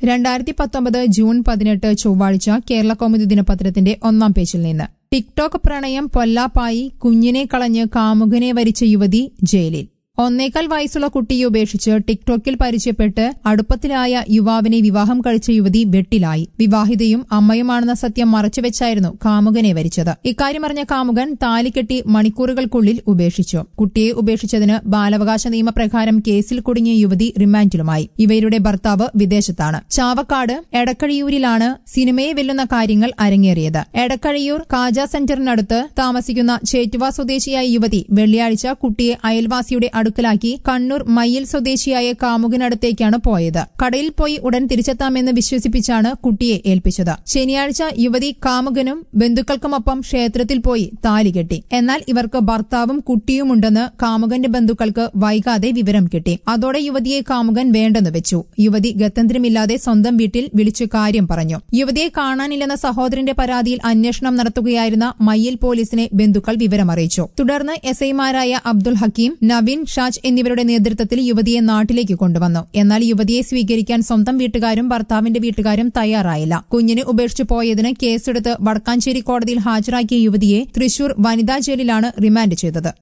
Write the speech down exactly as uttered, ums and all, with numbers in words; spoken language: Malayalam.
രണ്ടായിരത്തി പത്തൊമ്പത് ജൂൺ പതിനെട്ട് ചൊവ്വാഴ്ച കേരള കൗമുദി ദിനപത്രത്തിന്റെ ഒന്നാം പേജിൽ നിന്ന് ടിക്ടോക്ക് പ്രണയം പൊല്ലാപ്പായി കുഞ്ഞിനെ കളഞ്ഞ് കാമുകനെ വരിച്ച യുവതി ജയിലിൽ. ഒന്നേകാൽ വയസ്സുള്ള കുട്ടിയെ ഉപേക്ഷിച്ച് ടിക്ടോക്കിൽ പരിചയപ്പെട്ട് അടുപ്പത്തിലായ യുവാവിനെ വിവാഹം കഴിച്ച യുവതി വെട്ടിലായി. വിവാഹിതയും അമ്മയുമാണെന്ന സത്യം മറച്ചുവെച്ചായിരുന്നു കാമുകനെ വരിച്ചത്. ഇക്കാര്യമറിഞ്ഞ കാമുകൻ താലികെട്ടി മണിക്കൂറുകൾക്കുള്ളിൽ ഉപേക്ഷിച്ചു. കുട്ടിയെ ഉപേക്ഷിച്ചതിന് ബാലാവകാശ നിയമപ്രകാരം കേസിൽ കുടുങ്ങിയ യുവതി റിമാൻഡിലുമായി. ഇവരുടെ ഭർത്താവ് വിദേശത്താണ്. ചാവക്കാട് എടക്കഴിയൂരിലാണ് സിനിമയെ വെല്ലുന്ന കാര്യങ്ങൾ അരങ്ങേറിയത്. എടക്കഴിയൂർ കാജ സെന്ററിനടുത്ത് താമസിക്കുന്ന ചേറ്റുവ സ്വദേശിയായ യുവതി വെള്ളിയാഴ്ച കുട്ടിയെ അയൽവാസിയുടെ അടുക്കലാക്കി കണ്ണൂർ മയ്യിൽ സ്വദേശിയായ കാമുകനടുത്തേക്കാണ് പോയത്. കടയിൽ പോയി ഉടൻ തിരിച്ചെത്താമെന്ന് വിശ്വസിപ്പിച്ചാണ് കുട്ടിയെ ഏൽപ്പിച്ചത്. ശനിയാഴ്ച യുവതി കാമുകനും ബന്ധുക്കൾക്കുമൊപ്പം ക്ഷേത്രത്തിൽ പോയി താലി കെട്ടി. എന്നാൽ ഇവർക്ക് ഭർത്താവും കുട്ടിയുമുണ്ടെന്ന് കാമുകന്റെ ബന്ധുക്കൾക്ക് വൈകാതെ വിവരം കിട്ടി. അതോടെ യുവതിയെ കാമുകൻ വേണ്ടെന്ന് വെച്ചു. യുവതി ഗത്യന്തരമില്ലാതെ സ്വന്തം വീട്ടിൽ വിളിച്ചു കാര്യം പറഞ്ഞു. യുവതിയെ കാണാനില്ലെന്ന സഹോദരന്റെ പരാതിയിൽ അന്വേഷണം നടത്തുകയായിരുന്ന മയ്യിൽ പോലീസിനെ ബന്ധുക്കൾ വിവരമറിയിച്ചു. തുടർന്ന് എസ് ഐമാരായ അബ്ദുൽ ഹക്കീം, നവീൻ, ഷാജ് എന്നിവരുടെ നേതൃത്വത്തിൽ യുവതിയെ നാട്ടിലേക്ക് കൊണ്ടുവന്നു. എന്നാൽ യുവതിയെ സ്വീകരിക്കാൻ സ്വന്തം വീട്ടുകാരും ഭർത്താവിന്റെ വീട്ടുകാരും തയ്യാറായില്ല. കുഞ്ഞിനെ ഉപേക്ഷിച്ചു പോയതിന് കേസെടുത്ത് വടക്കാഞ്ചേരി കോടതിയിൽ ഹാജരാക്കിയ യുവതിയെ തൃശൂർ വനിതാ ജയിലിലാണ് റിമാൻഡ് ചെയ്തത്.